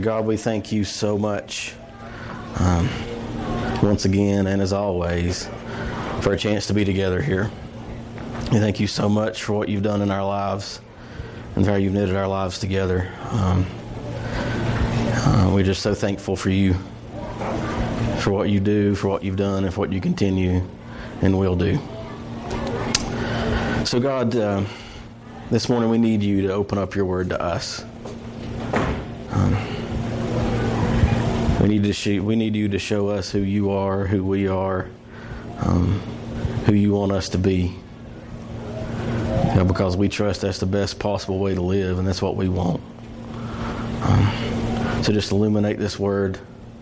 God, we thank you so much, once again and as always, for a chance to be together here. We thank you so much for what you've done in our lives and how you've knitted our lives together. We're just so thankful for you, for what you do, for what you've done, and for what you continue and will do. So God, this morning we need you to open up your word to us. We need you to show us who you are, who we are, who you want us to be. Because we trust that's the best possible way to live, and that's what we want. So just illuminate this word.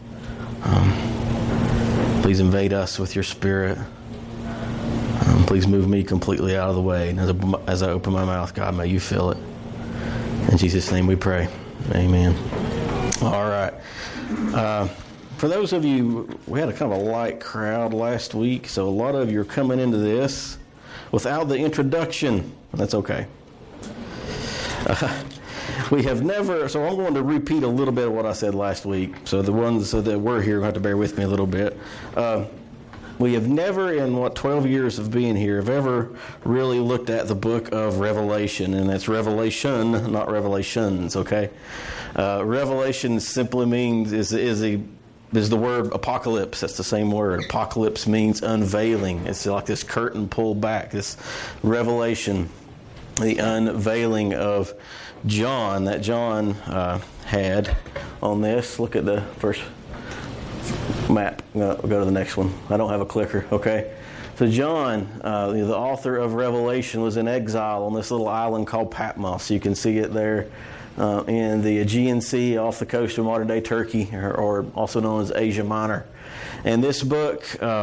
Please invade us with your spirit. Please move me completely out of the way. And as I open my mouth, God, may you fill it. In Jesus' name we pray. Amen. All right. For those of you, we had a kind of a light crowd last week, so a lot of you are coming into this without the introduction. That's okay. We have never, so I'm going to repeat a little bit of what I said last week. So the ones that were here have to bear with me a little bit. We have never, in 12 years of being here, have ever really looked at the book of Revelation, and that's Revelation, not Revelations, okay? Revelation simply means, is the word apocalypse. That's the same word. Apocalypse means unveiling. It's like this curtain pulled back, this revelation, the unveiling of John that John had on this. Look at the first map. We'll go to the next one. I don't have a clicker, okay? So John, the author of Revelation, was in exile on this little island called Patmos. You can see it there in the Aegean Sea off the coast of modern-day Turkey, or also known as Asia Minor. And this book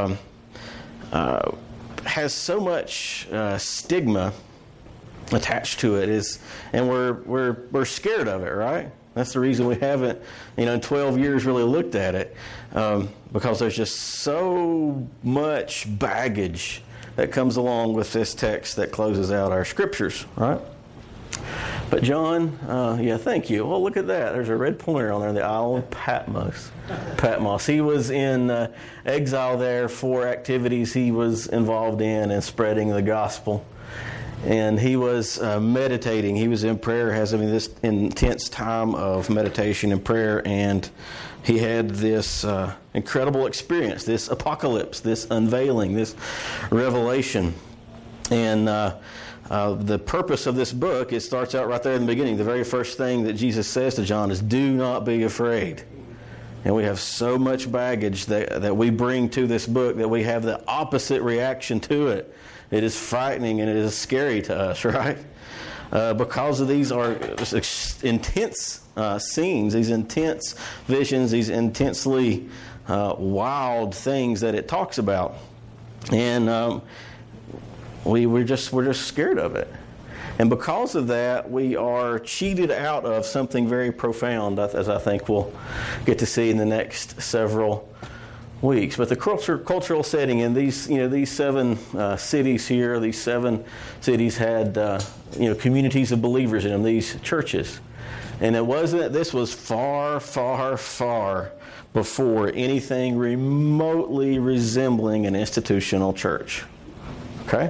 has so much stigma attached to it, and we're scared of it, right? That's the reason we haven't, in 12 years really looked at it, because there's just so much baggage that comes along with this text that closes out our scriptures, right? But John, thank you. Well, look at that. There's a red pointer on there, the Isle of Patmos. He was in exile there for activities he was involved in and spreading the gospel. And he was meditating. He was in prayer, having this intense time of meditation and prayer, and he had this incredible experience, this apocalypse, this unveiling, this revelation. And the purpose of this book, it starts out right there in the beginning. The very first thing that Jesus says to John is, do not be afraid. And we have so much baggage that we bring to this book that we have the opposite reaction to it. It is frightening and it is scary to us, right? Because of these are intense scenes, these intense visions, these intensely wild things that it talks about. And we're just scared of it. And because of that, we are cheated out of something very profound, as I think we'll get to see in the next several weeks. But the cultural setting in these 7 cities here, these 7 cities had communities of believers in them, these churches. And this was far, far, far before anything remotely resembling an institutional church. Okay?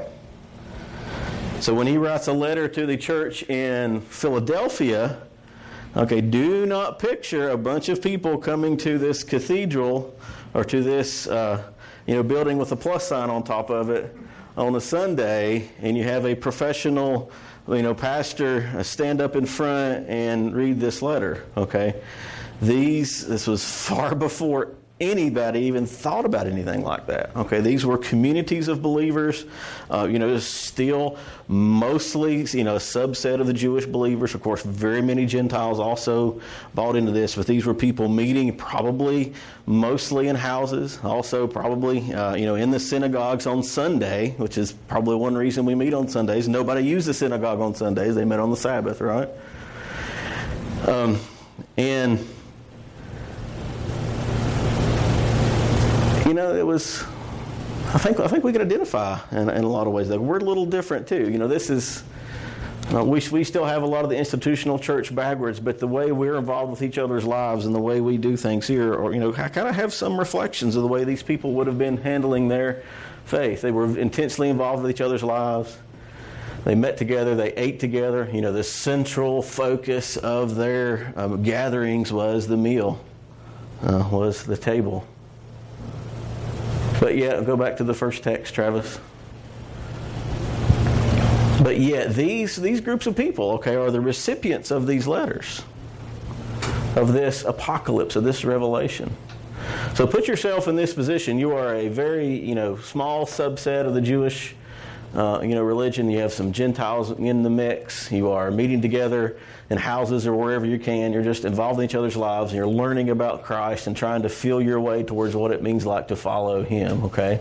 So when he writes a letter to the church in Philadelphia, do not picture a bunch of people coming to this cathedral or to this building with a plus sign on top of it on a Sunday, and you have a professional pastor stand up in front and read this letter. Okay, this was far before anybody even thought about anything like that. Okay, these were communities of believers. Still mostly, a subset of the Jewish believers. Of course, very many Gentiles also bought into this, but these were people meeting probably mostly in houses, also probably, in the synagogues on Sunday, which is probably one reason we meet on Sundays. Nobody used the synagogue on Sundays. They met on the Sabbath, right? And it was, I think we could identify in a lot of ways that we're a little different too. This is We still have a lot of the institutional church backwards, but the way we're involved with each other's lives and the way we do things here, or I kind of have some reflections of the way these people would have been handling their faith. They were intensely involved with each other's lives. They met together. They ate together. The central focus of their gatherings was the meal, was the table. But yet, go back to the first text, Travis. But yet, these groups of people, are the recipients of these letters, of this apocalypse, of this revelation. So put yourself in this position. You are a very, small subset of the Jewish, religion. You have some Gentiles in the mix. You are meeting together in houses or wherever you can. You're just involved in each other's lives, and you're learning about Christ and trying to feel your way towards what it means like to follow Him,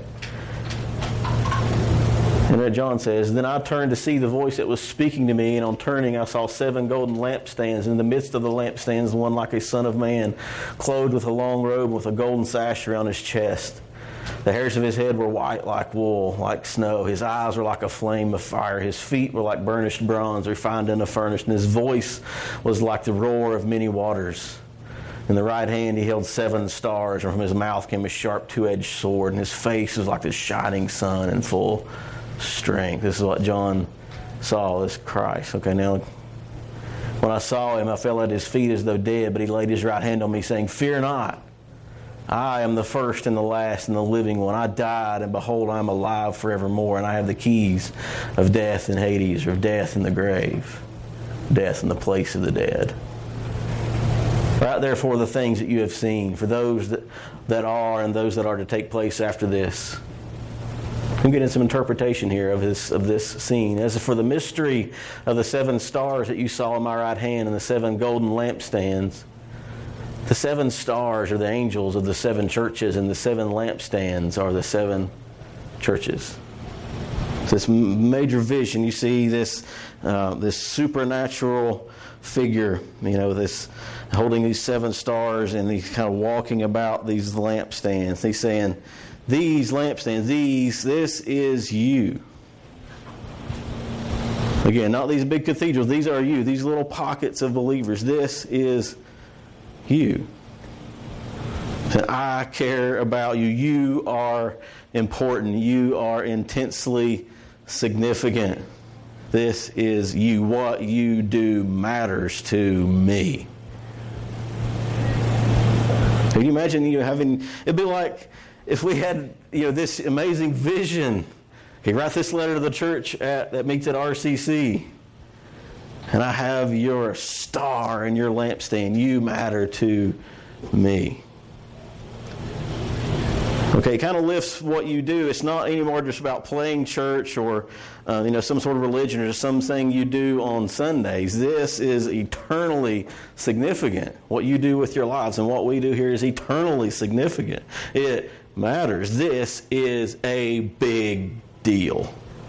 And John says, "Then I turned to see the voice that was speaking to me, and on turning I saw 7 golden lampstands. In the midst of the lampstands, one like a son of man, clothed with a long robe with a golden sash around his chest. The hairs of his head were white like wool, like snow. His eyes were like a flame of fire. His feet were like burnished bronze, refined in a furnace. And his voice was like the roar of many waters. In the right hand he held 7 stars, and from his mouth came a sharp 2-edged sword. And his face was like the shining sun in full strength." This is what John saw, this Christ. Now, when I saw him, I fell at his feet as though dead, but he laid his right hand on me, saying, "Fear not. I am the first and the last and the living one. I died, and behold, I am alive forevermore, and I have the keys of death and Hades, or of death and the grave, death in the place of the dead. Write therefore the things that you have seen, for those that are and those that are to take place after this." I'm getting some interpretation here of this scene. "As for the mystery of the 7 stars that you saw in my right hand and the 7 golden lampstands, the 7 stars are the angels of the 7 churches, and the 7 lampstands are the 7 churches." So this major vision, you see this supernatural figure, this holding these 7 stars, and he's kind of walking about these lampstands. He's saying, "These lampstands, this is you." Again, not these big cathedrals. These are you. These little pockets of believers. This is you. And I care about you. You are important. You are intensely significant. This is you. What you do matters to me. Can you imagine it'd be like if we had, this amazing vision. Write this letter to the church that meets at RCC. And I have your star and your lampstand. You matter to me. It kind of lifts what you do. It's not anymore just about playing church or, some sort of religion or just something you do on Sundays. This is eternally significant. What you do with your lives and what we do here is eternally significant. It matters. This is a big deal.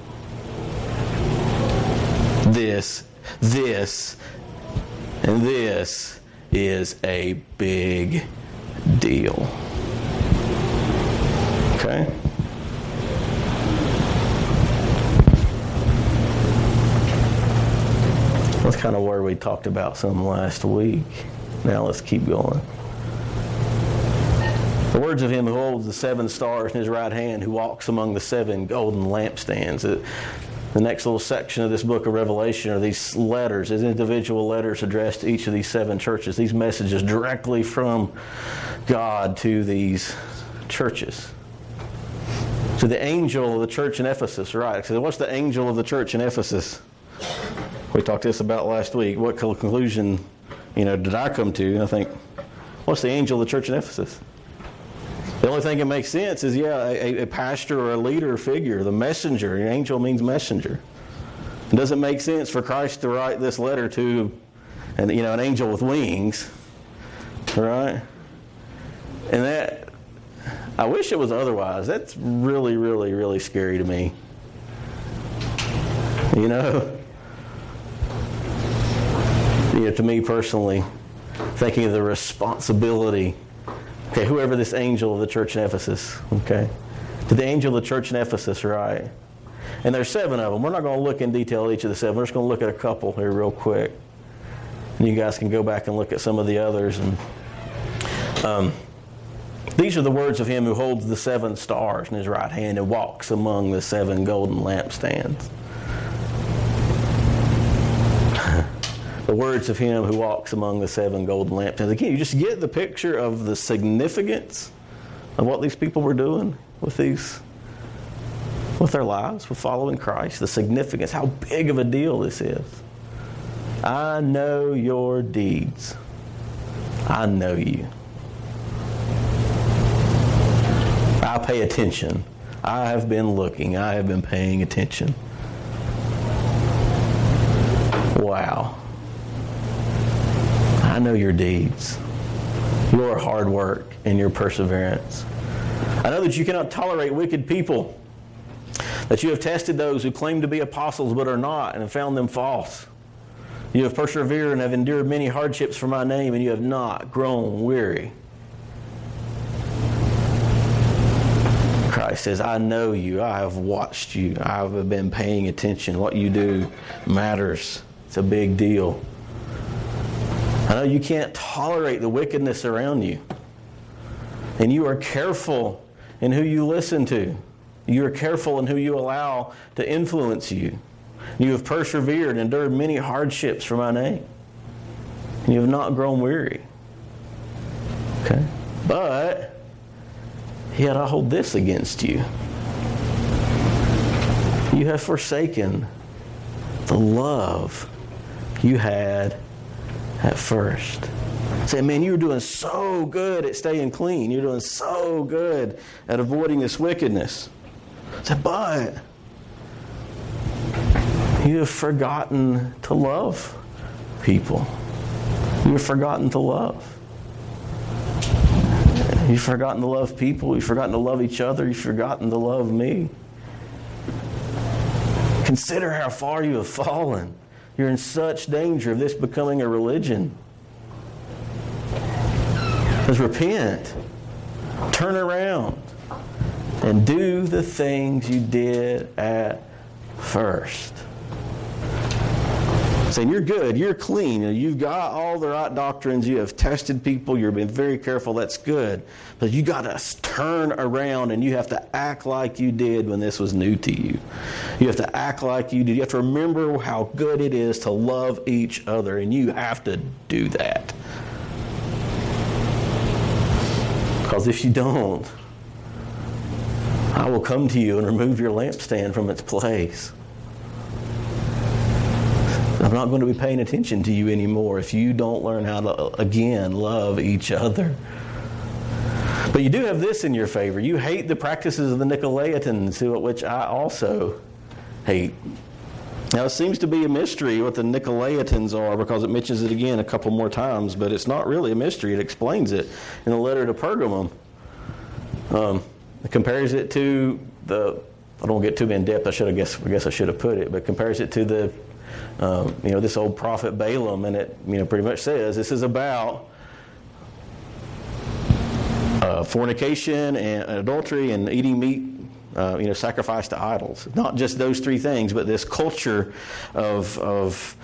This, and this is a big deal. Okay? That's kind of where we talked about some last week. Now let's keep going. The words of him who holds the 7 stars in his right hand, who walks among the 7 golden lampstands. The next little section of this book of Revelation are these letters, these individual letters addressed to each of these 7 churches. These messages directly from God to these churches. To the angel of the church in Ephesus, right? So what's the angel of the church in Ephesus? We talked this about last week. What conclusion, did I come to? I think, what's the angel of the church in Ephesus? The only thing that makes sense is, a pastor or a leader figure, the messenger. An angel means messenger. It doesn't make sense for Christ to write this letter to an angel with wings, right? And that, I wish it was otherwise. That's really, really, really scary to me. To me personally, thinking of the responsibility. Okay, whoever this angel of the church in Ephesus, to the angel of the church in Ephesus, right? And there's 7 of them. We're not going to look in detail at each of the 7. We're just going to look at a couple here real quick. And you guys can go back and look at some of the others. And these are the words of him who holds the 7 stars in his right hand and walks among the 7 golden lampstands. The words of him who walks among the 7 golden lampstands. Again, you just get the picture of the significance of what these people were doing with their lives, with following Christ. The significance, how big of a deal this is. I know your deeds. I know you. I pay attention. I have been looking. I have been paying attention. Wow. I know your deeds, your hard work, and your perseverance. I know that you cannot tolerate wicked people, that you have tested those who claim to be apostles but are not and have found them false. You have persevered and have endured many hardships for my name, and you have not grown weary. Christ says, I know you. I have watched you. I have been paying attention. What you do matters. It's a big deal. I know you can't tolerate the wickedness around you. And you are careful in who you listen to. You are careful in who you allow to influence you. You have persevered and endured many hardships for my name. And you have not grown weary. Okay? But yet I hold this against you. You have forsaken the love you had at first. Say, man, you're doing so good at staying clean. You're doing so good at avoiding this wickedness. Say, but you have forgotten to love people. You've forgotten to love. You've forgotten to love people. You've forgotten to love each other. You've forgotten to love me. Consider how far you have fallen. You're in such danger of this becoming a religion. Let's repent. Turn around. And do the things you did at first. Saying you're good, you're clean, you've got all the right doctrines, you have tested people, you've been very careful, that's good. But you got to turn around and you have to act like you did when this was new to you. You have to act like you did. You have to remember how good it is to love each other, and you have to do that. Because if you don't, I will come to you and remove your lampstand from its place. I'm not going to be paying attention to you anymore if you don't learn how to, again, love each other. But you do have this in your favor. You hate the practices of the Nicolaitans, which I also hate. Now, it seems to be a mystery what the Nicolaitans are, because it mentions it again a couple more times, but it's not really a mystery. It explains it in the letter to Pergamum. It compares it to I don't get too in depth. I guess I should have put it, but compares it to this old prophet Balaam, and it pretty much says this is about fornication and adultery and eating meat, sacrificed to idols. Not just those 3 things, but this culture of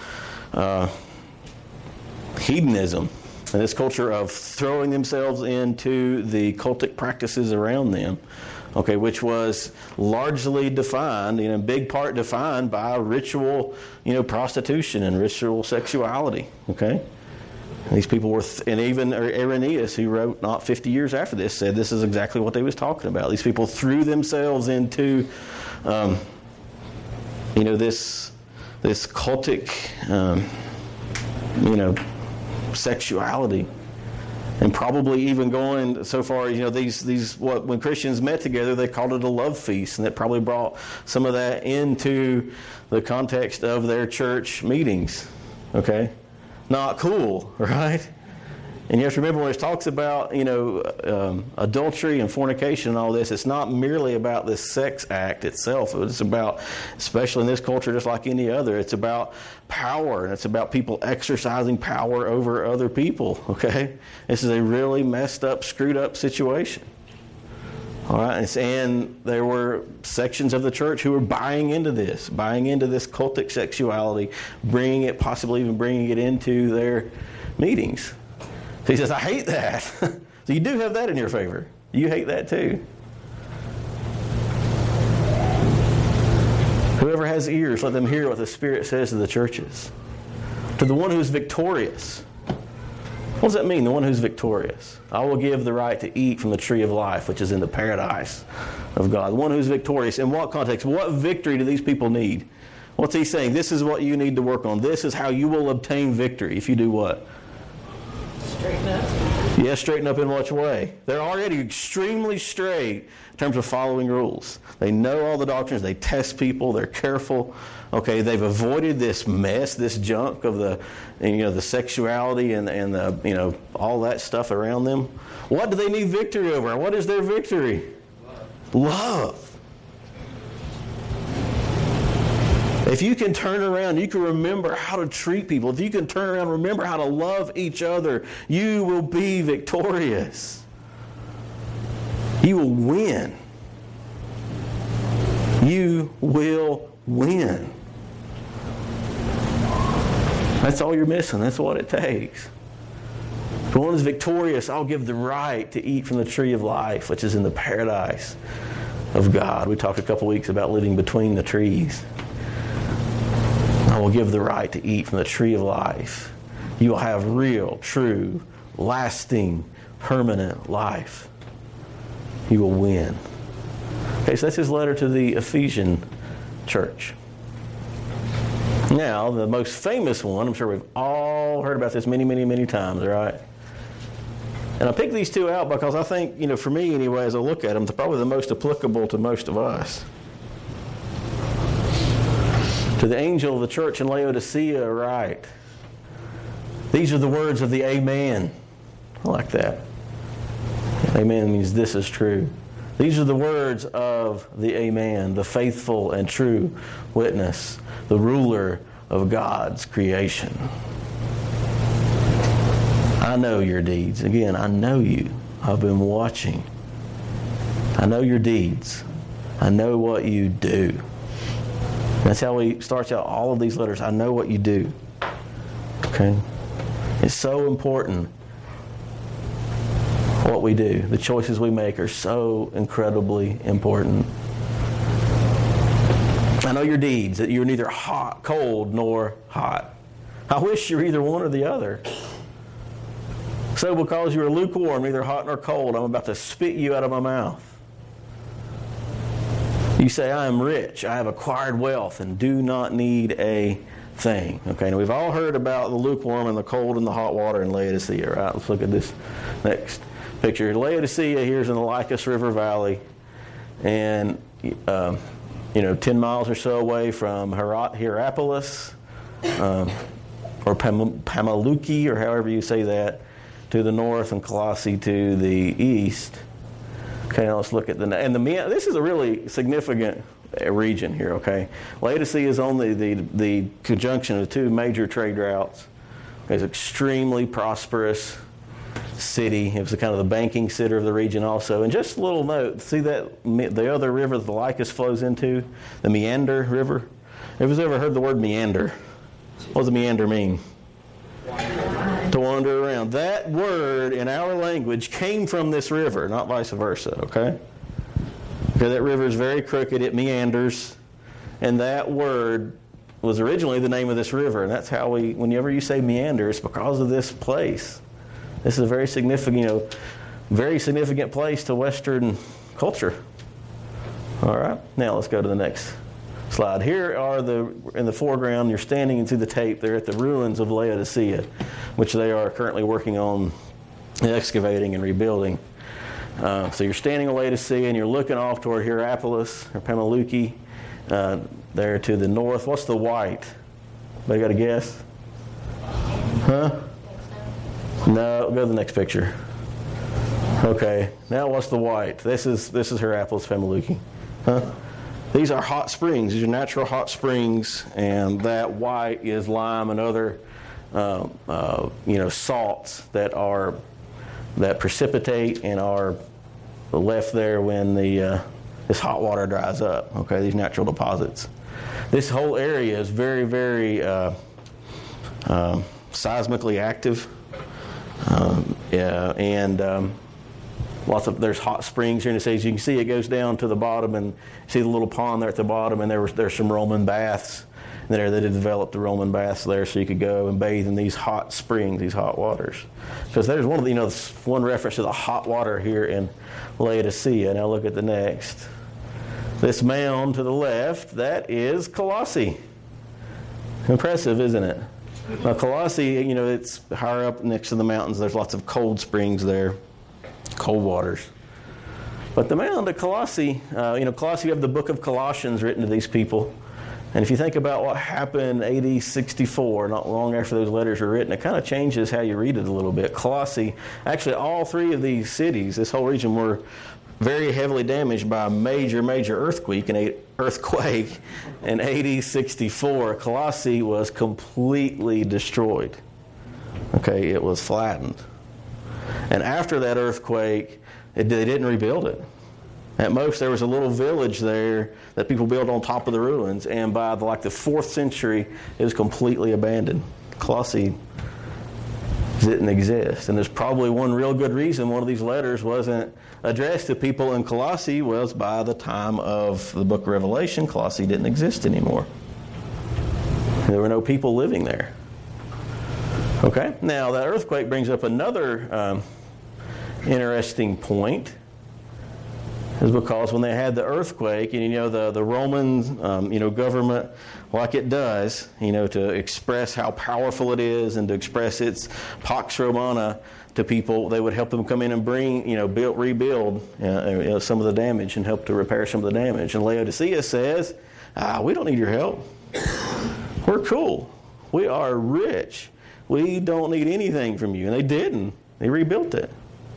hedonism and this culture of throwing themselves into the cultic practices around them. Okay, which was largely defined, in big part defined by ritual, prostitution and ritual sexuality. Okay, these people were, and even Irenaeus, who wrote not 50 years after this, said this is exactly what they was talking about. These people threw themselves into, this cultic, sexuality. And probably even going so far as, when Christians met together, they called it a love feast. And that probably brought some of that into the context of their church meetings. Okay? Not cool, right? And you have to remember when it talks about, adultery and fornication and all this, it's not merely about this sex act itself. It's about, especially in this culture, just like any other, it's about power, and it's about people exercising power over other people, okay? This is a really messed up, screwed up situation. All right, and there were sections of the church who were buying into this cultic sexuality, possibly even bringing it into their meetings. So he says, I hate that. So you do have that in your favor. You hate that too. Whoever has ears, let them hear what the Spirit says to the churches. To the one who is victorious. What does that mean, the one who's victorious? I will give the right to eat from the tree of life, which is in the paradise of God. The one who's victorious. In what context? What victory do these people need? What's he saying? This is what you need to work on. This is how you will obtain victory if you do what? Straighten up. Yes, straighten up in what way? They're already extremely straight in terms of following rules. They know all the doctrines. They test people. They're careful. Okay, they've avoided this mess, this junk of the sexuality and the all that stuff around them. What do they need victory over? What is their victory? Love. If you can turn around, you can remember how to treat people. If you can turn around and remember how to love each other, you will be victorious. You will win. You will win. That's all you're missing. That's what it takes. The one who's victorious, I'll give the right to eat from the tree of life, which is in the paradise of God. We talked a couple weeks about living between the trees. I will give the right to eat from the tree of life. You will have real, true, lasting, permanent life. You will win. Okay, so that's his letter to the Ephesian church. Now, the most famous one, I'm sure we've all heard about this many, many, many times, right? And I picked these two out because I think, for me anyway, as I look at them, they're probably the most applicable to most of us. To the angel of the church in Laodicea, write, these are the words of the Amen. I like that. Amen means this is true. These are the words of the Amen, the faithful and true witness, the ruler of God's creation. I know your deeds. Again, I know you. I've been watching. I know your deeds. I know what you do. That's how he starts out all of these letters. I know what you do. Okay? It's so important what we do. The choices we make are so incredibly important. I know your deeds, that you're neither hot, cold, nor hot. I wish you're either one or the other. So because you are lukewarm, neither hot nor cold, I'm about to spit you out of my mouth. You say, I am rich, I have acquired wealth, and do not need a thing. Okay, now we've all heard about the lukewarm and the cold and the hot water in Laodicea, right? Let's look at this next picture. Laodicea here is in the Lycus River Valley, and 10 miles or so away from Hierapolis, or Pamaluki, or however you say that, to the north, and Colossae to the east. Okay, now let's look at this is a really significant region here, okay? Laodicea is on the conjunction of two major trade routes. It's an extremely prosperous city. It was kind of the banking center of the region also. And just a little note, see that the other river that the Lycus flows into, the Meander River? Have you ever heard the word meander? What does a meander mean? To wander around. That word in our language came from this river, not vice versa, okay? Okay, that river is very crooked, it meanders, and that word was originally the name of this river, and that's how whenever you say meander, it's because of this place. This is a very significant place to Western culture. All right, now let's go to the next slide. Here are in the foreground, you're standing through the tape, they're at the ruins of Laodicea, which they are currently working on excavating and rebuilding. So you're standing in Laodicea and you're looking off toward Hierapolis or Pamaluki, there to the north. What's the white? Anybody got a guess? Huh? No, go to the next picture. Okay, now what's the white? This is Hierapolis, Pamaluki. Huh? These are hot springs. These are natural hot springs, and that white is lime and other salts that precipitate and are left there when this hot water dries up. Okay, these natural deposits. This whole area is very, very seismically active, there's hot springs here in the city. As you can see, it goes down to the bottom, and see the little pond there at the bottom, and there's some Roman baths there. They developed the Roman baths there, so you could go and bathe in these hot springs, these hot waters. Because there's one reference to the hot water here in Laodicea. Now look at the next. This mound to the left, that is Colossae. Impressive, isn't it? Now Colossae, it's higher up next to the mountains. There's lots of cold springs there, cold waters. But the mound at Colossae, Colossae, you have the book of Colossians written to these people. And if you think about what happened AD 64, not long after those letters were written, it kind of changes how you read it a little bit. Colossae, actually all three of these cities, this whole region, were very heavily damaged by a major earthquake in AD 64. Colossae was completely destroyed. Okay, it was flattened. And after that earthquake, they didn't rebuild it. At most, there was a little village there that people built on top of the ruins, and by the 4th century, it was completely abandoned. Colossae didn't exist. And there's probably one real good reason one of these letters wasn't addressed to people in Colossae was by the time of the book of Revelation, Colossae didn't exist anymore. There were no people living there. Okay? Now, that earthquake brings up another interesting point, is because when they had the earthquake, and the Roman government, like it does, to express how powerful it is and to express its Pax Romana to people, they would help them come in and bring, rebuild some of the damage and help to repair some of the damage. And Laodicea says, we don't need your help. We're cool. We are rich. We don't need anything from you. And they didn't. They rebuilt it.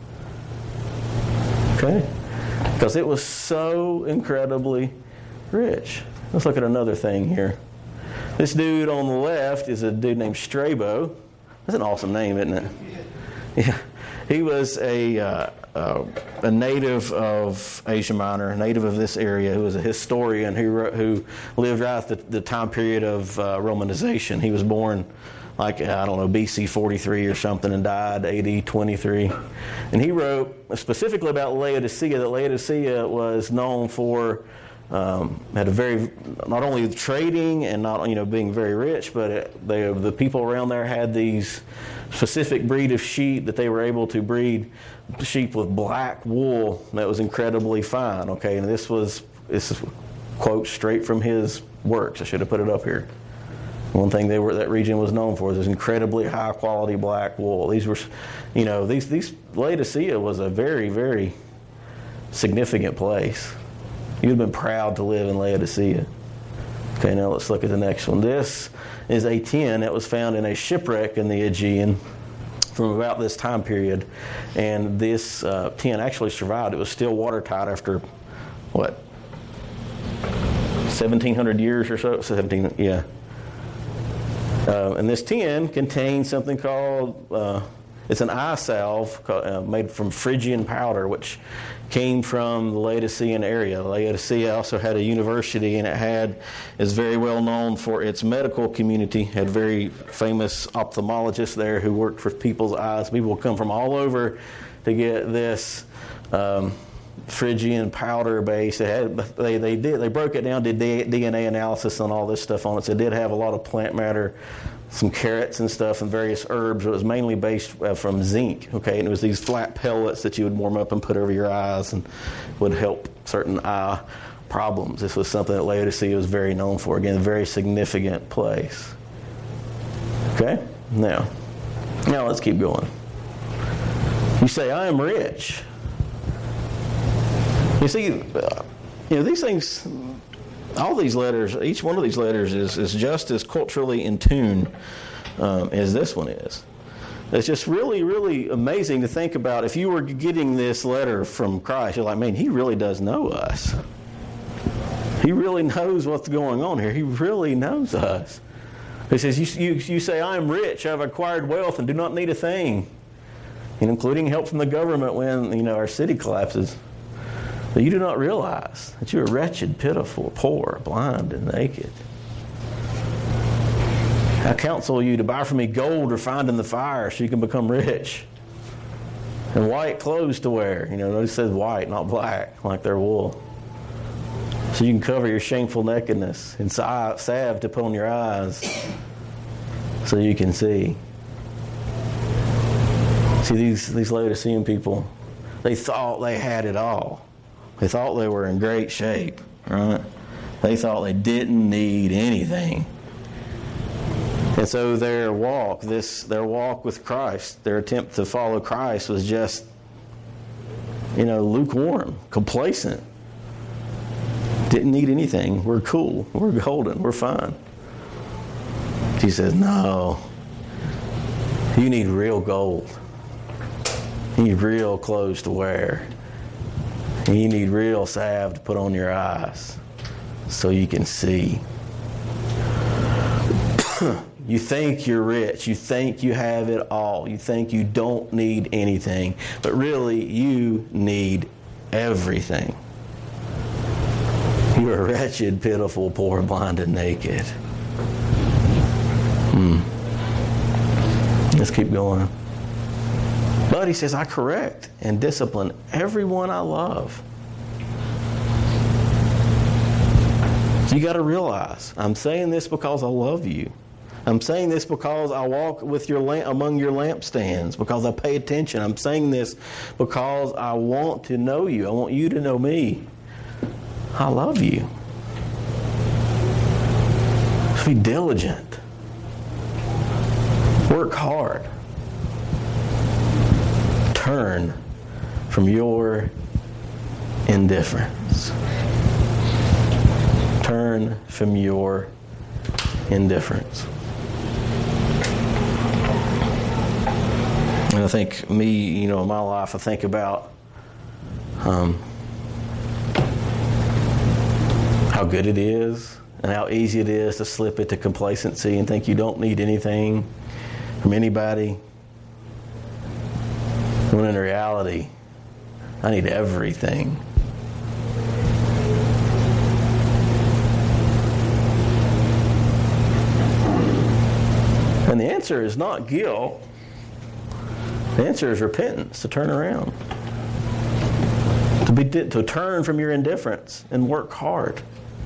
Okay? Because it was so incredibly rich. Let's look at another thing here. This dude on the left is a dude named Strabo. That's an awesome name, isn't it? Yeah. He was a native of Asia Minor, a native of this area, who was a historian who lived right at the time period of Romanization. He was born BC 43 or something, and died AD 23. And he wrote specifically about Laodicea, that Laodicea was known for, had a very, not only trading and not, being very rich, but the people around there had these specific breed of sheep that they were able to breed sheep with black wool that was incredibly fine. Okay, and this is quote straight from his works. I should have put it up here. One thing that region was known for is this incredibly high quality black wool. These were, these Laodicea was a very, very significant place. You'd have been proud to live in Laodicea. Okay, now let's look at the next one. This is a tin that was found in a shipwreck in the Aegean from about this time period. And this tin actually survived. It was still watertight after, 1,700 years or so? 17, yeah. And this tin contains something called, it's an eye salve made from Phrygian powder, which came from the Laodicean area. Laodicea also had a university, and is very well known for its medical community. Had very famous ophthalmologists there who worked for people's eyes. People would come from all over to get this Phrygian powder base. They broke it down, did DNA analysis on all this stuff on it. So it did have a lot of plant matter, some carrots and stuff, and various herbs. It was mainly based from zinc. Okay, and it was these flat pellets that you would warm up and put over your eyes, and would help certain eye problems. This was something that Laodicea was very known for. Again, a very significant place. Okay, now let's keep going. You say, I am rich. You see, these things, all these letters, each one of these letters is just as culturally in tune as this one is. It's just really, really amazing to think about. If you were getting this letter from Christ, you're like, man, he really does know us. He really knows what's going on here. He really knows us. He says, you say, I am rich, I have acquired wealth, and do not need a thing, including help from the government when our city collapses. But you do not realize that you are wretched, pitiful, poor, blind, and naked. I counsel you to buy from me gold refined in the fire so you can become rich. And white clothes to wear. Notice it says white, not black, like their wool. So you can cover your shameful nakedness, and salve to put on your eyes so you can see. See, these Laodicean people, they thought they had it all. They thought they were in great shape, right? They thought they didn't need anything. And so their walk with Christ, their attempt to follow Christ was just, lukewarm, complacent. Didn't need anything. We're cool. We're golden. We're fine. He says, no. You need real gold. You need real clothes to wear. And you need real salve to put on your eyes so you can see. You think you're rich. You think you have it all. You think you don't need anything. But really, you need everything. You are wretched, pitiful, poor, blind, and naked. Let's keep going. But he says, I correct and discipline everyone I love. You got to realize, I'm saying this because I love you. I'm saying this because I walk with among your lampstands, because I pay attention. I'm saying this because I want to know you. I want you to know me. I love you. Be diligent. Work hard. Turn from your indifference. Turn from your indifference. And I think in my life, I think about how good it is and how easy it is to slip into complacency and think you don't need anything from anybody. When in reality, I need everything. And the answer is not guilt. The answer is repentance, to turn around. To turn from your indifference and work hard.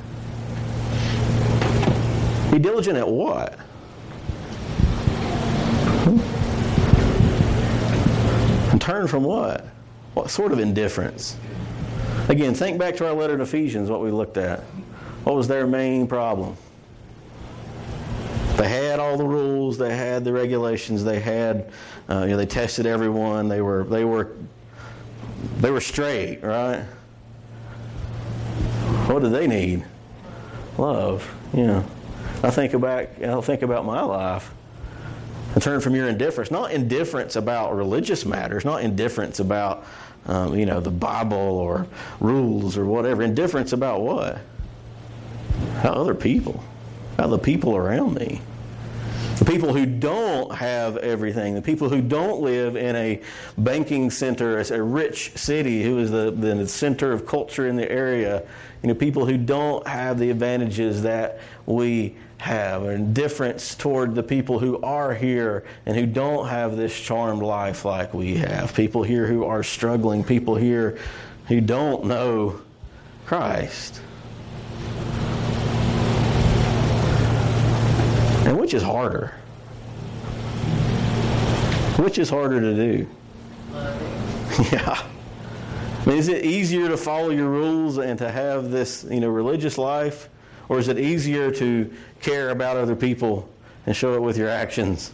Be diligent at what? And turn from what? What sort of indifference? Again, think back to our letter to Ephesians, what we looked at. What was their main problem? They had all the rules, they had the regulations, they had, they tested everyone, they were straight, right? What do they need? Love. I think about my life. And turn from your indifference. Not indifference about religious matters, not indifference about the Bible or rules or whatever. Indifference about what? How other people, how the people around me. The people who don't have everything, the people who don't live in a banking center, a rich city who is the center of culture in the area, people who don't have the advantages that we have, an indifference toward the people who are here and who don't have this charmed life like we have, people here who are struggling, people here who don't know Christ. And which is harder? Which is harder to do? Yeah. Is it easier to follow your rules and to have this, religious life? Or is it easier to care about other people and show it with your actions?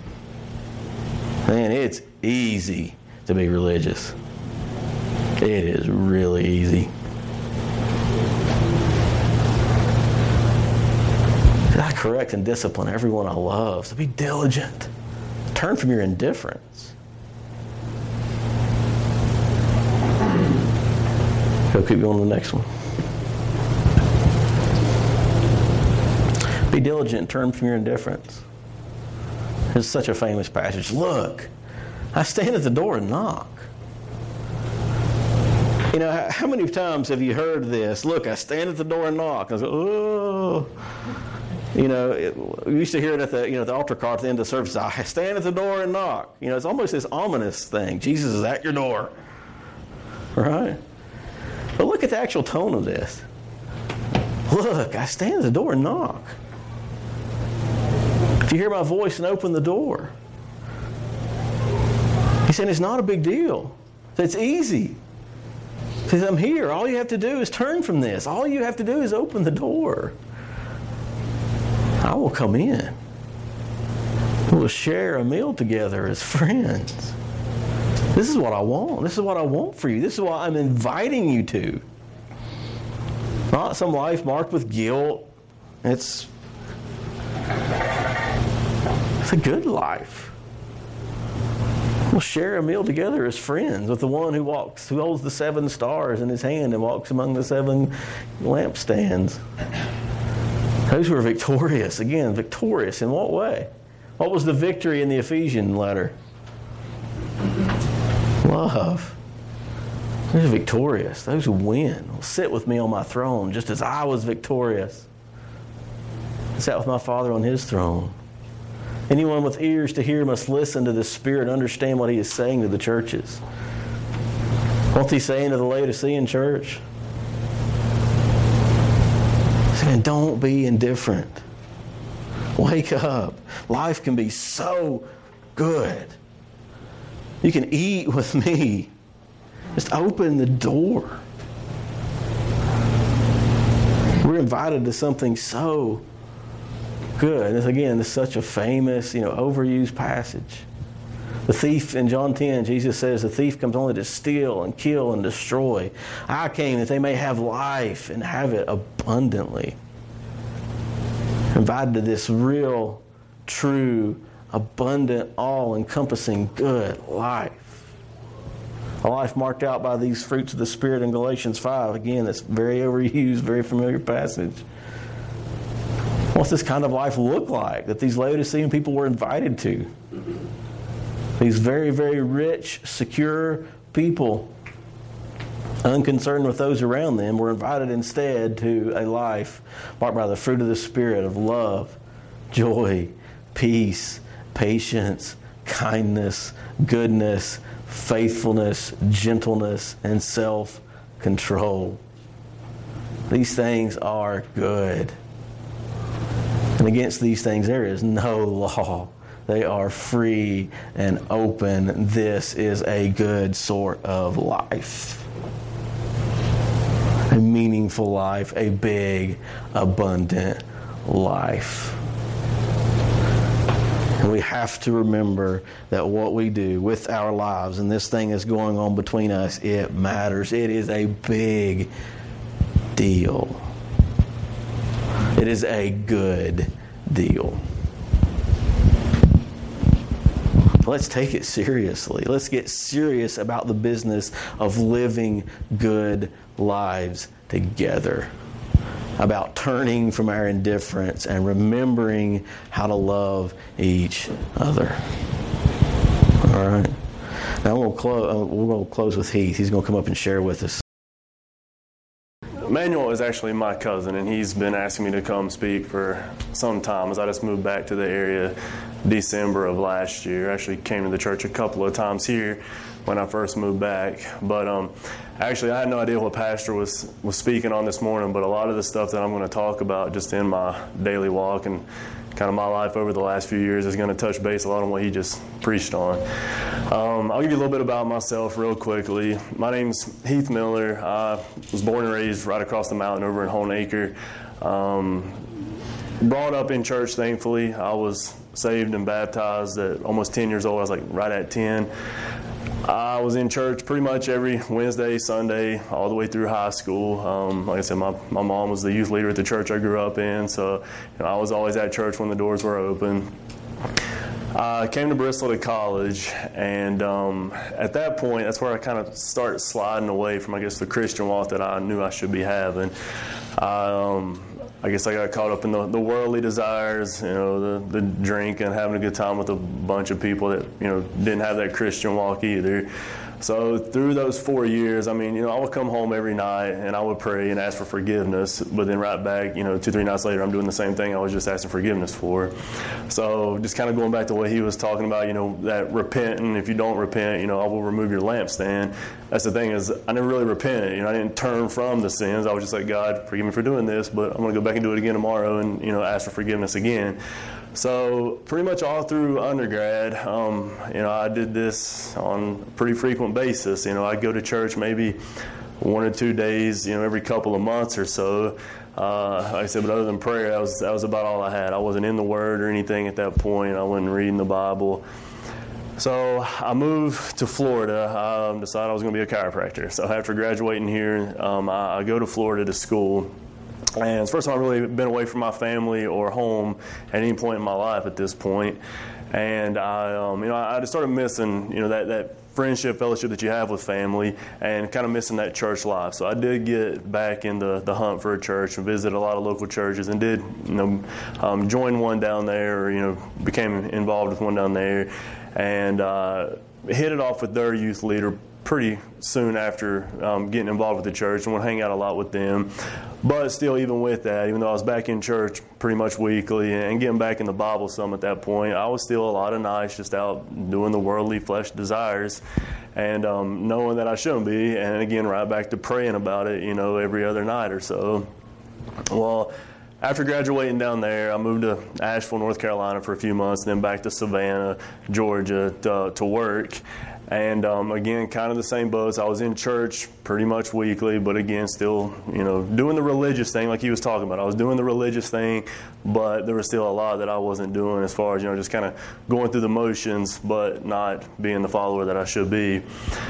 Man, it's easy to be religious. It is really easy. I correct and discipline everyone I love. So be diligent. Turn from your indifference. Go keep going to the next one. Be diligent and turn from your indifference. It's such a famous passage. Look, I stand at the door and knock. You know, how many times have you heard this? Look, I stand at the door and knock. I was like, oh. You know, we used to hear it at the altar call at the end of the service. I stand at the door and knock. You know, it's almost this ominous thing. Jesus is at your door, right? But look at the actual tone of this. Look, I stand at the door and knock. If you hear my voice and open the door. He's saying it's not a big deal. It's easy. He says, I'm here. All you have to do is turn from this. All you have to do is open the door. I will come in. We'll share a meal together as friends. This is what I want. This is what I want for you. This is what I'm inviting you to. Not some life marked with guilt. It's a good life. We'll share a meal together as friends with the one who holds the 7 stars in his hand and walks among the 7 lampstands. Those who are victorious. Again, victorious in what way? What was the victory in the Ephesian letter? Love. Those who are victorious. Those who win will sit with me on my throne just as I was victorious. I sat with my Father on His throne. Anyone with ears to hear must listen to the Spirit and understand what He is saying to the churches. What's He saying to the Laodicean church? He's saying, don't be indifferent. Wake up. Life can be so good. You can eat with me. Just open the door. We're invited to something so good. And again, it's such a famous, overused passage. The thief in John 10, Jesus says, the thief comes only to steal and kill and destroy. I came that they may have life and have it abundantly. Invited to this real, true, abundant, all-encompassing good life. A life marked out by these fruits of the Spirit in Galatians 5. Again, that's very overused, very familiar passage. What's this kind of life look like that these Laodicean people were invited to? These very, very rich, secure people, unconcerned with those around them, were invited instead to a life marked by the fruit of the Spirit of love, joy, peace, patience, kindness, goodness, faithfulness, gentleness, and self-control. These things are good. And against these things there is no law. They are free and open. This is a good sort of life. A meaningful life, a big, abundant life. And we have to remember that what we do with our lives and this thing that's going on between us, it matters. It is a big deal. It is a good deal. Let's take it seriously. Let's get serious about the business of living good lives together. About turning from our indifference and remembering how to love each other. All right. Now we're going to close with Heath. He's going to come up and share with us. Manuel is actually my cousin, and he's been asking me to come speak for some time as I just moved back to the area December of last year. I actually came to the church a couple of times here when I first moved back. But actually, I had no idea what Pastor was speaking on this morning, but a lot of the stuff that I'm going to talk about just in my daily walk and kind of my life over the last few years is going to touch base a lot on what he just preached on. I'll give you a little bit about myself real quickly. My name's Heath Miller. I was born and raised right across the mountain over in Holton Acre. Brought up in church, thankfully. I was saved and baptized at almost 10 years old. I was like right at 10. I was in church pretty much every Wednesday, Sunday, all the way through high school. Like I said, my mom was the youth leader at the church I grew up in, so I was always at church when the doors were open. I came to Bristol to college, and at that point, that's where I kind of started sliding away from, I guess, the Christian walk that I knew I should be having. I guess I got caught up in the worldly desires, the drinking, having a good time with a bunch of people that, didn't have that Christian walk either. So through those 4 years, I mean, I would come home every night and I would pray and ask for forgiveness, but then right back, 2-3 nights later, I'm doing the same thing I was just asking forgiveness for. So just kind of going back to what he was talking about, that repenting, if you don't repent, I will remove your lampstand. That's the thing is, I never really repented. I didn't turn from the sins. I was just like, God, forgive me for doing this, but I'm going to go back and do it again tomorrow and, ask for forgiveness again. So pretty much all through undergrad, I did this on a pretty frequent basis. I'd go to church maybe 1 or 2 days, every couple of months or so. Like I said, but other than prayer, that was about all I had. I wasn't in the Word or anything at that point. I wasn't reading the Bible. So I moved to Florida. Decided I was going to be a chiropractor. So after graduating here, I go to Florida to school. And it's the first time I've really been away from my family or home at any point in my life at this point. And I just started missing, that friendship, fellowship that you have with family, and kind of missing that church life. So I did get back in the hunt for a church and visited a lot of local churches, and did, join one down there, or became involved with one down there, and hit it off with their youth leader pretty soon after getting involved with the church, and would hang out a lot with them. But still, even with that, even though I was back in church pretty much weekly and getting back in the Bible some at that point, I was still a lot of nights just out doing the worldly flesh desires, and knowing that I shouldn't be, and again, right back to praying about it, every other night or so. Well, after graduating down there, I moved to Asheville, North Carolina for a few months, then back to Savannah, Georgia to work. And again, kind of the same boats. I was in church pretty much weekly, but again, still, doing the religious thing like he was talking about. I was doing the religious thing, but there was still a lot that I wasn't doing as far as, just kind of going through the motions, but not being the follower that I should be.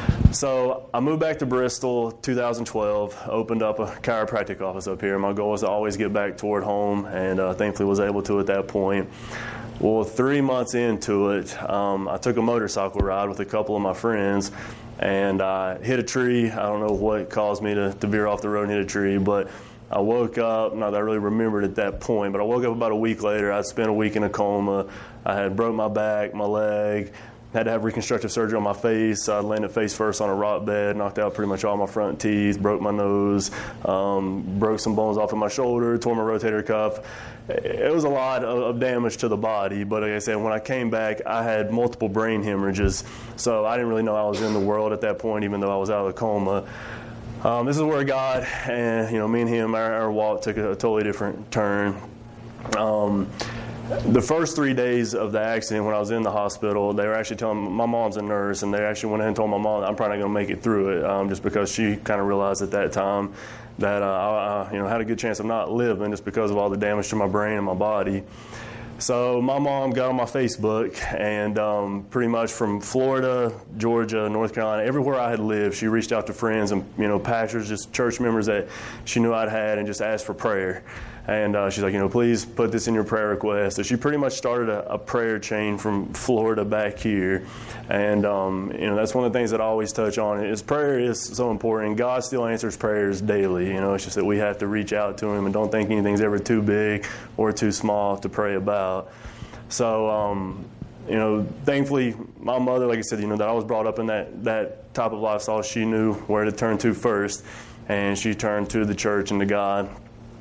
So I moved back to Bristol 2012, opened up a chiropractic office up here. My goal was to always get back toward home, and thankfully was able to at that point. Well, 3 months into it, I took a motorcycle ride with a couple of my friends, and I hit a tree. I don't know what caused me to veer off the road and hit a tree, but I woke up, not that I really remembered at that point, but I woke up about a week later. I'd spent a week in a coma. I had broke my back, my leg, had to have reconstructive surgery on my face. I landed face first on a rock bed, knocked out pretty much all my front teeth, broke my nose, broke some bones off of my shoulder, tore my rotator cuff. It was a lot of damage to the body, but like I said, when I came back, I had multiple brain hemorrhages, so I didn't really know I was in the world at that point, even though I was out of the coma. This is where God and me and him, our walk took a totally different turn. The first 3 days of the accident, when I was in the hospital, they were actually telling me, my mom's a nurse, and they actually went ahead and told my mom that I'm probably not going to make it through it, just because she kind of realized at that time that I had a good chance of not living just because of all the damage to my brain and my body. So my mom got on my Facebook, and pretty much from Florida, Georgia, North Carolina, everywhere I had lived, she reached out to friends and pastors, just church members that she knew I'd had, and just asked for prayer. And she's like, please put this in your prayer request. So she pretty much started a prayer chain from Florida back here. And, that's one of the things that I always touch on is prayer is so important. God still answers prayers daily. It's just that we have to reach out to Him and don't think anything's ever too big or too small to pray about. So, thankfully, my mother, like I said, that I was brought up in that type of lifestyle. She knew where to turn to first, and she turned to the church and to God.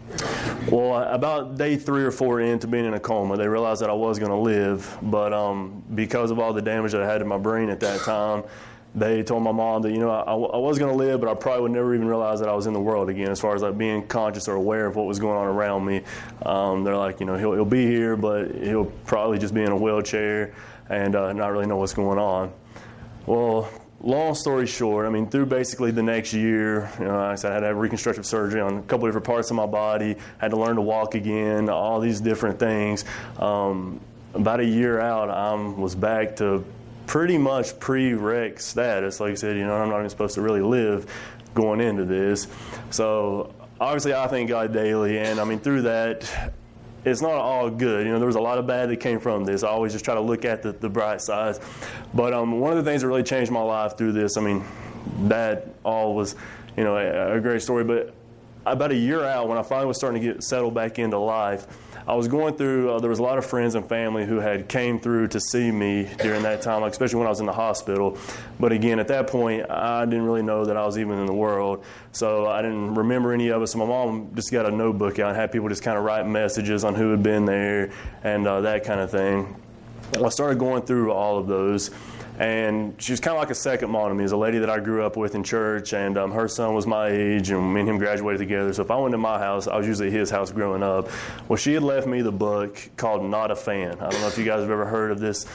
Well, about day 3 or 4 into being in a coma, they realized that I was going to live, but because of all the damage that I had in my brain at that time, they told my mom that, I was going to live, but I probably would never even realize that I was in the world again, as far as like being conscious or aware of what was going on around me. They're like, he'll be here, but he'll probably just be in a wheelchair and not really know what's going on. Well, long story short, through basically the next year, I had to have reconstructive surgery on a couple different parts of my body, had to learn to walk again, all these different things. About a year out, I was back to pretty much pre-wreck status. Like I said, I'm not even supposed to really live going into this. So obviously I thank God daily, and through that, it's not all good. There was a lot of bad that came from this. I always just try to look at the bright sides. But one of the things that really changed my life through this, that all was, a great story. But about a year out, when I finally was starting to get settled back into life, I was going through, there was a lot of friends and family who had came through to see me during that time, like especially when I was in the hospital. But again, at that point, I didn't really know that I was even in the world. So I didn't remember any of it. So my mom just got a notebook out and had people just kind of write messages on who had been there and that kind of thing. I started going through all of those. And she was kind of like a second mom to me. As a lady that I grew up with in church, and her son was my age, and me and him graduated together. So if I went to my house, I was usually at his house growing up. Well, she had left me the book called Not a Fan. I don't know if you guys have ever heard of this.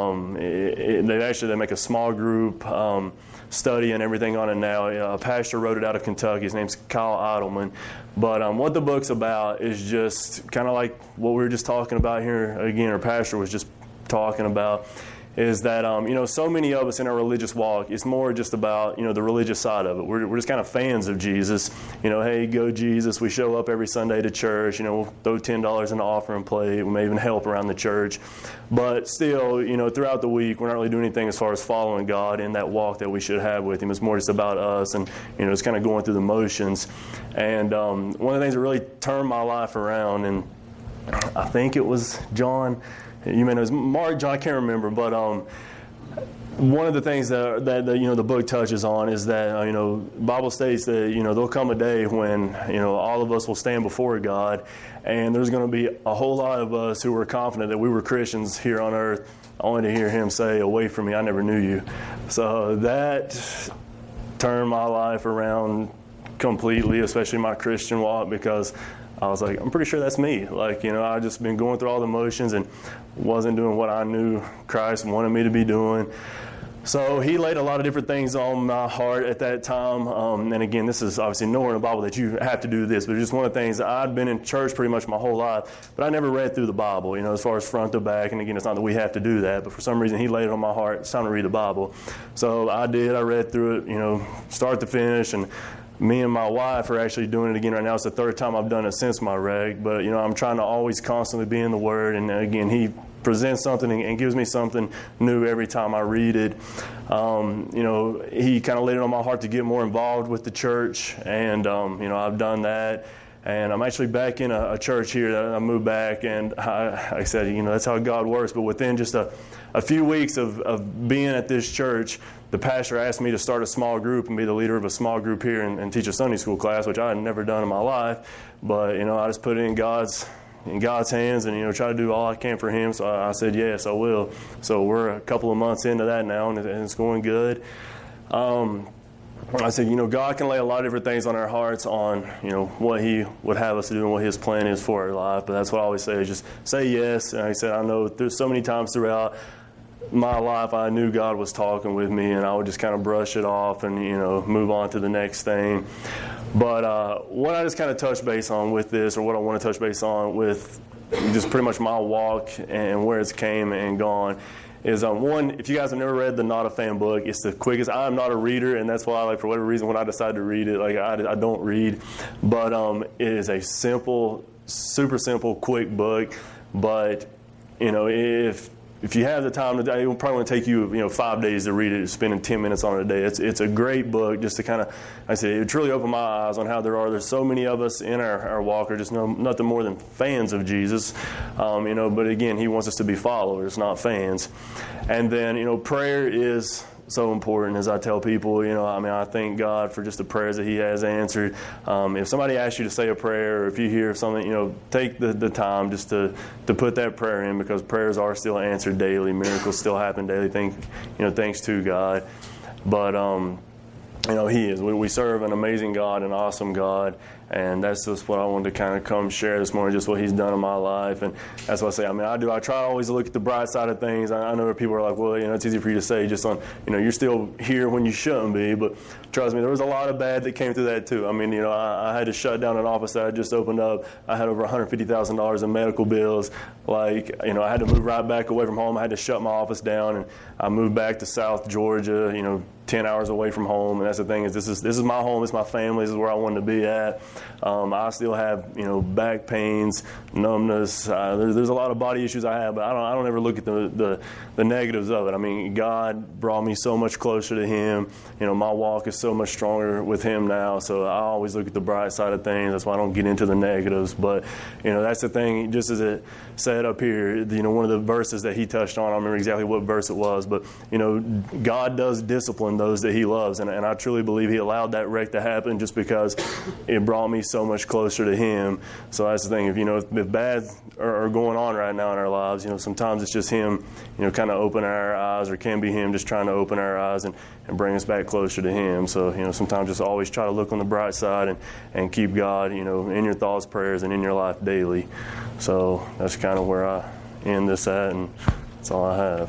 They make a small group study and everything on it now. A pastor wrote it out of Kentucky. His name's Kyle Idleman. But what the book's about is just kind of like what we were just talking about here. Again, our pastor was just talking about is that, so many of us in our religious walk, it's more just about, the religious side of it. We're just kind of fans of Jesus. Hey, go Jesus. We show up every Sunday to church. We'll throw $10 in the offering plate. We may even help around the church. But still, throughout the week, we're not really doing anything as far as following God in that walk that we should have with Him. It's more just about us and, it's kind of going through the motions. And one of the things that really turned my life around, and I think it was John, you may know, it's Mark, John, I can't remember, but one of the things that the book touches on is that the Bible states that there'll come a day when all of us will stand before God, and there's going to be a whole lot of us who were confident that we were Christians here on earth, only to hear Him say, "Away from me, I never knew you." So that turned my life around completely, especially my Christian walk, because I was like, I'm pretty sure that's me. I've just been going through all the motions and wasn't doing what I knew Christ wanted me to be doing. So He laid a lot of different things on my heart at that time. And again, this is obviously nowhere in the Bible that you have to do this, but it's just one of the things. I'd been in church pretty much my whole life, but I never read through the Bible, as far as front to back. And again, it's not that we have to do that, but for some reason He laid it on my heart. It's time to read the Bible. So I did. I read through it, start to finish. And me and my wife are actually doing it again right now. It's the third time I've done it since my reg. But, I'm trying to always constantly be in the Word. And again, He presents something and gives me something new every time I read it. He kind of laid it on my heart to get more involved with the church. And, I've done that. And I'm actually back in a church here that I moved back. And I said, that's how God works. But within just a few weeks of being at this church, the pastor asked me to start a small group and be the leader of a small group here and teach a Sunday school class, which I had never done in my life. But, I just put it in God's hands and, try to do all I can for Him. So I said, yes, I will. So we're a couple of months into that now, and it's going good. I said, God can lay a lot of different things on our hearts on, what He would have us to do and what His plan is for our life. But that's what I always say is just say yes. And like I said, I know there's so many times throughout my life I knew God was talking with me, and I would just kind of brush it off and, move on to the next thing. But what I just kind of touch base on with this, or what I want to touch base on with just pretty much my walk and where it's came and gone, is one, if you guys have never read the Not a Fan book, it's the quickest. I'm not a reader, and that's why, for whatever reason, when I decided to read it, I don't read. But it is a simple, super simple, quick book. But, if you have the time, it will probably only take you, 5 days to read it, spending 10 minutes on it a day. It's a great book just to kind of, I said, it truly opened my eyes on how there's so many of us in our walk are just nothing more than fans of Jesus, but again, He wants us to be followers, not fans. And then, prayer is so important, as I tell people. I thank God for just the prayers that He has answered. If somebody asks you to say a prayer, or if you hear something, take the time just to put that prayer in, because prayers are still answered daily. Miracles still happen daily. Thanks to God. But He is. We serve an amazing God, an awesome God. And that's just what I wanted to kind of come share this morning, just what He's done in my life. And that's what I say. I try always to look at the bright side of things. I know people are like, well, it's easy for you to say just on, you're still here when you shouldn't be. But trust me, there was a lot of bad that came through that too. I had to shut down an office that I just opened up. I had over $150,000 in medical bills. I had to move right back away from home. I had to shut my office down, and I moved back to South Georgia, 10 hours away from home, and that's the thing is this is my home, it's my family, this is where I wanted to be at. I still have back pains, numbness. There's a lot of body issues I have, but I don't ever look at the negatives of it. I mean, God brought me so much closer to Him. My walk is so much stronger with Him now, so I always look at the bright side of things. That's why I don't get into the negatives. But that's the thing. Just as it said up here, one of the verses that he touched on, I don't remember exactly what verse it was, but God does discipline those that He loves, and I truly believe He allowed that wreck to happen just because it brought me so much closer to Him. So that's the thing. If bad are going on right now in our lives, sometimes it's just Him, kind of opening our eyes, or can be Him just trying to open our eyes and bring us back closer to Him. So sometimes just always try to look on the bright side and keep God, in your thoughts, prayers, and in your life daily. So that's kind of where I end this at, and that's all I have.